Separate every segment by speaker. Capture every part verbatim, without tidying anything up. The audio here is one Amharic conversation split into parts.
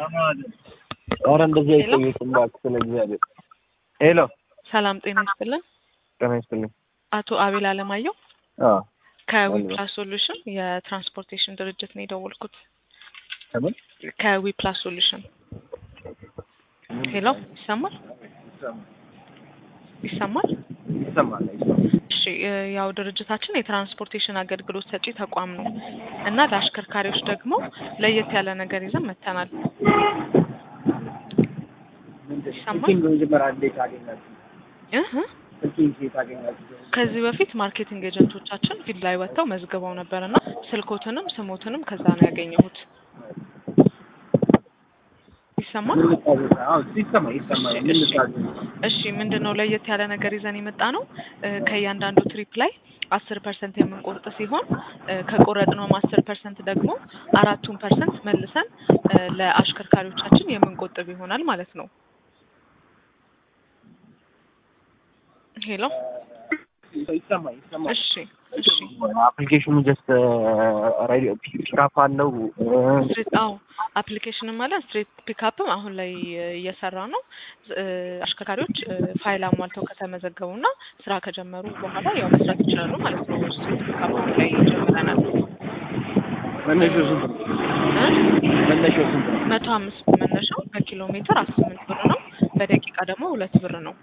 Speaker 1: ኧረ እንደዚህ አይጠየቅም እባክህ ስለእግዚአብሔር። ሄሎ
Speaker 2: ሰላም ጤና ይስጥልን።
Speaker 1: ጤና ይስጥልኝ።
Speaker 2: አቶ አቤል አለማየሁ
Speaker 1: አዎ
Speaker 2: ከዊፕላስ ሶሉሽን የትራንስፖርቴሽን ድርጅት ነው የደወልኩት።
Speaker 1: ከምን
Speaker 2: ከዊፕላስ ሶሉሽን። ሄሎ ይሰማል? ይሰማል?
Speaker 1: ይሰማል?
Speaker 2: እሺ ያው ድርጅታችን የትራንስፖርቴሽን አገልግሎት ሰጪ ተቋም ነው እና ለአሽከርካሪዎች ደግሞ ለየት ያለ ነገር ይዘን መጥተናል። ይሰማል? እህ ከዚህ በፊት ማርኬቲንግ ኤጀንቶቻችን ፊልድ ላይ ወጥተው መዝግበው ነበርና ስልኮትንም ስሞትንም ከዛ ነው ያገኘሁት። ይሰማል?
Speaker 1: አዎ ይሰማል ይሰማል። ምን ልታዘዝ?
Speaker 2: እሺ ምንድነው ለየት ያለ ነገር ይዘን የመጣ ነው ከእያንዳንዱ ትሪፕ ላይ አስር ፐርሰንት የምንቆርጥ ሲሆን ከቆረጥነው አስር ፐርሰንት ደግሞ አራቱን ፐርሰንት መልሰን ለአሽከርካሪዎቻችን የምንቆጥብ ይሆናል ማለት ነው። ሄሎ
Speaker 1: ይሰማል ይሰማል።
Speaker 2: እሺ እሺ
Speaker 1: አፕሊኬሽኑ ጀስት ራዲዮ ፒክአፕ አለው።
Speaker 2: አዎ አፕሊኬሽንም አለ ስትሬት ፒክአፕም አሁን ላይ እየሰራ ነው። አሽከርካሪዎች ፋይል አሟልተው ከተመዘገቡና ስራ ከጀመሩ በኋላ ያው መስራት ይችላሉ ማለት ነው። ስትሬት ፒክአፕ አሁን ላይ ጀምረናል።
Speaker 1: መነሻው ስንት ነው? መነሻው ስንት ነው?
Speaker 2: መቶ አምስት መነሻው በኪሎ ሜትር አስራ ስምንት ብር ነው። በደቂቃ ደግሞ ሁለት ብር ነው።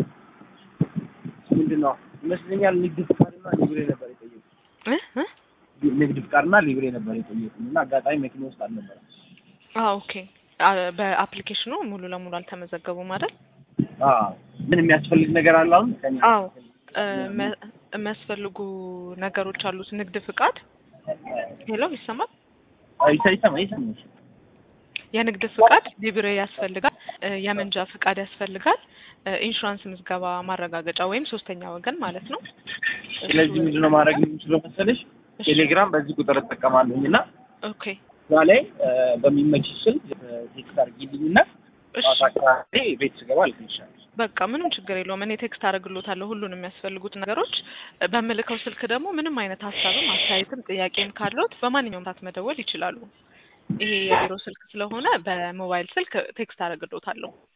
Speaker 1: ምንድነው ይመስለኛል ንግድ ፍቃድና ሊብሬ ነበር የጠየቁት
Speaker 2: እ እ
Speaker 1: ንግድ ፍቃድና ሊብሬ ነበር የጠየቁት እና አጋጣሚ መኪና ውስጥ አልነበረም።
Speaker 2: አዎ ኦኬ። በአፕሊኬሽኑ ሙሉ ለሙሉ አልተመዘገቡም አይደል?
Speaker 1: አዎ ምን የሚያስፈልግ ነገር አለ አሁን?
Speaker 2: አዎ የሚያስፈልጉ ነገሮች አሉት። ንግድ ፍቃድ። ሄሎ ይሰማል?
Speaker 1: አይ ይሰማል ይሰማል።
Speaker 2: የንግድ ፍቃድ ሊብሬ ያስፈልጋል። የመንጃ ፍቃድ ያስፈልጋል። ኢንሹራንስ ምዝገባ ማረጋገጫ ወይም ሶስተኛ ወገን ማለት ነው።
Speaker 1: ስለዚህ ምንድነው ማድረግ የምንችለው መሰለሽ? ቴሌግራም በዚህ ቁጥር እጠቀማለሁኝና
Speaker 2: ኦኬ
Speaker 1: ዛሬ በሚመች ስልክ ቴክስት አድርጊልኝና አታካሪ ቤት ስገባ አልኩልሻለሁ።
Speaker 2: በቃ ምንም ችግር የለውም። እኔ ቴክስት አደርግሎታለሁ ሁሉንም የሚያስፈልጉት ነገሮች። በምልከው ስልክ ደግሞ ምንም አይነት ሀሳብም አስተያየትም ጥያቄም ካለዎት በማንኛውም ሰዓት መደወል ይችላሉ። ይሄ የቢሮ ስልክ ስለሆነ በሞባይል ስልክ ቴክስት አደርግሎታለሁ።